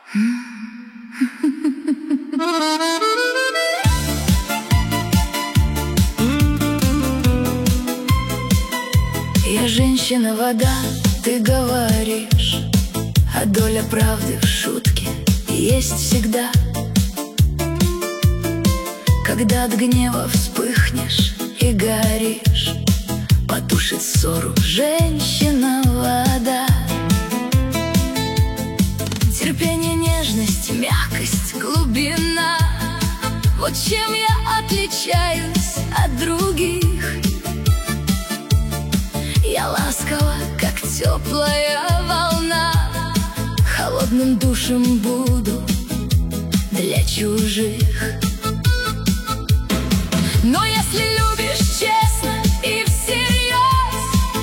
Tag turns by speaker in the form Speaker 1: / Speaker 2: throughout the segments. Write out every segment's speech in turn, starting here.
Speaker 1: Я женщина, вода, ты говоришь, а доля правды в шутке есть всегда. Когда от гнева вспыхнешь и горишь, потушит ссору женщина, вода. Терпение, нежность, мягкость, глубина — вот чем я отличаюсь от других. Я ласкова, как теплая волна, холодным душем буду для чужих. Но если любишь честно и всерьез,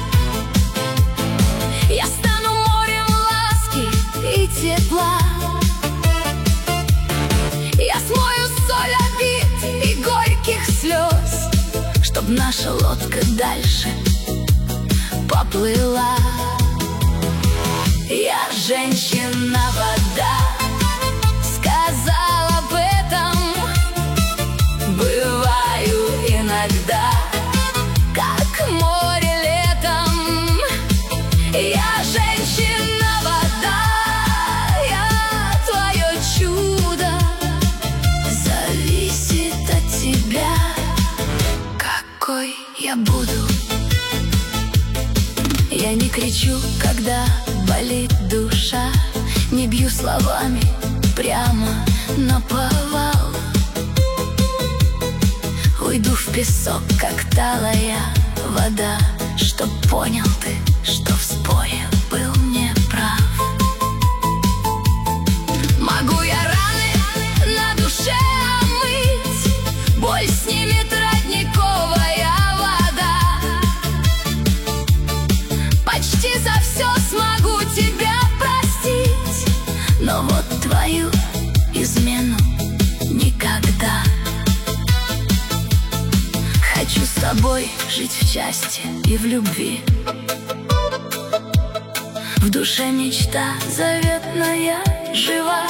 Speaker 1: я стану морем ласки и тепла. Я смою соль обид и горьких слез, чтоб наша лодка дальше поплыла. Я женщина, вода, сказал об этом. Бываю иногда, как море летом. Я женщина, вода, я твое чудо. Зависит от тебя, какой я буду. Я не кричу, когда болит душа, не бью словами прямо наповал. Уйду в песок, как талая вода, чтоб понял ты, что в споре был не прав. Могу я раны на душе омыть, боль снимет родниковая вода. Почти за все смогу тебя простить, но вот твою измену никогда. Хочу с тобой жить в счастье и в любви. В душе мечта заветная жива,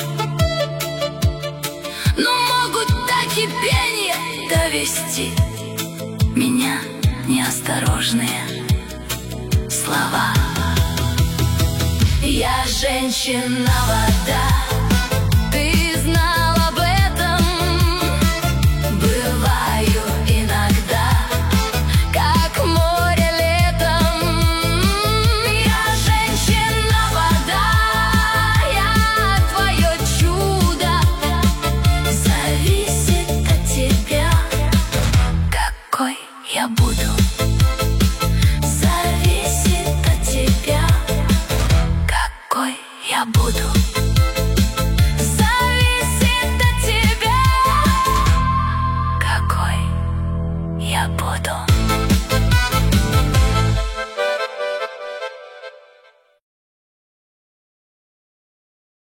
Speaker 1: но могут до кипения довести меня неосторожные слова. Я женщина, вода, ты знал об этом. Бываю иногда, как море летом. Я женщина, вода, я твое чудо. Зависит от тебя, какой я буду. Зависит от тебя, какой я буду. Зависит от тебя, какой я буду.